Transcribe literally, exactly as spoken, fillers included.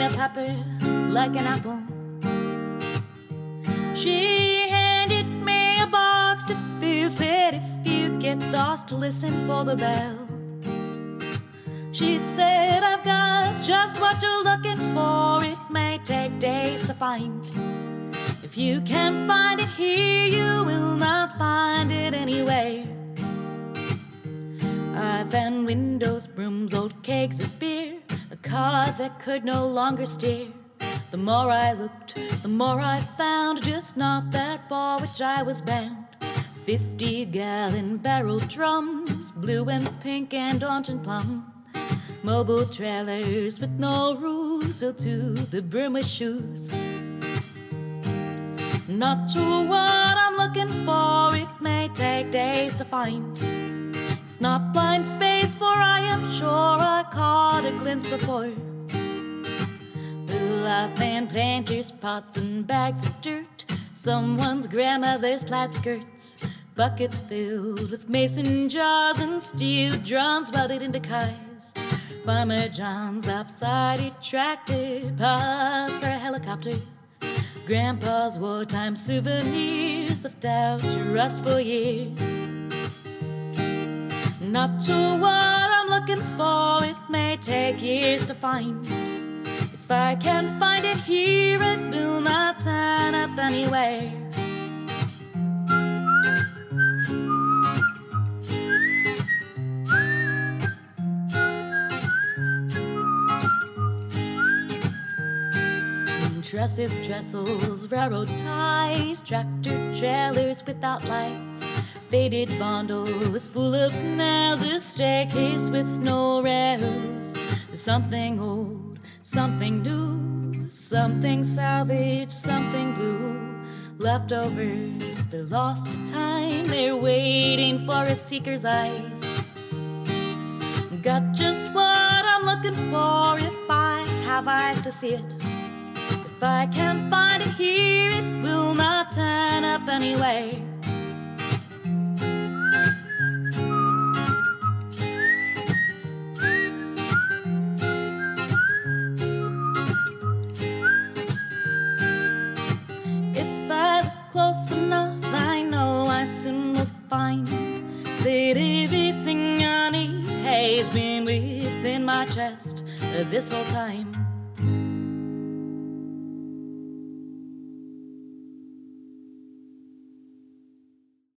a pepper like an apple. She handed me a box to fill, said if you get lost, listen for the bell. She said, I've got just what you're looking for. It may take days to find. If you can't find it here, you will not find it anywhere. I found windows, brooms, old kegs of beer, a car that could no longer steer. The more I looked, the more I found, just not that far which I was bound. Fifty-gallon barrel drums, blue and pink and orange and plum. Mobile trailers with no roofs, filled to the brim with shoes. Not sure what I'm looking for, it may take days to find. It's not blind faith, for I am sure I caught a glimpse before. I found planters, pots and bags of dirt, someone's grandmother's plaid skirts, buckets filled with mason jars and steel drums welded into cars. Farmer John's lopsided tractor, parts for a helicopter, Grandpa's wartime souvenirs left out to rust for years. Not sure what I'm looking for, it may take years to find. If I can't find it here, it will not turn up anywhere. Trusses, trestles, railroad ties, tractor trailers without lights, faded bundles full of nails, a staircase with no rails. Something old, something new, something salvaged, something blue. Leftovers, they're lost to time, they're waiting for a seeker's eyes. Got just what I'm looking for if I have eyes to see it. If I can't find it here, it will not turn up anyway. If I look close enough, I know I soon will find that everything I need has been within my chest this whole time.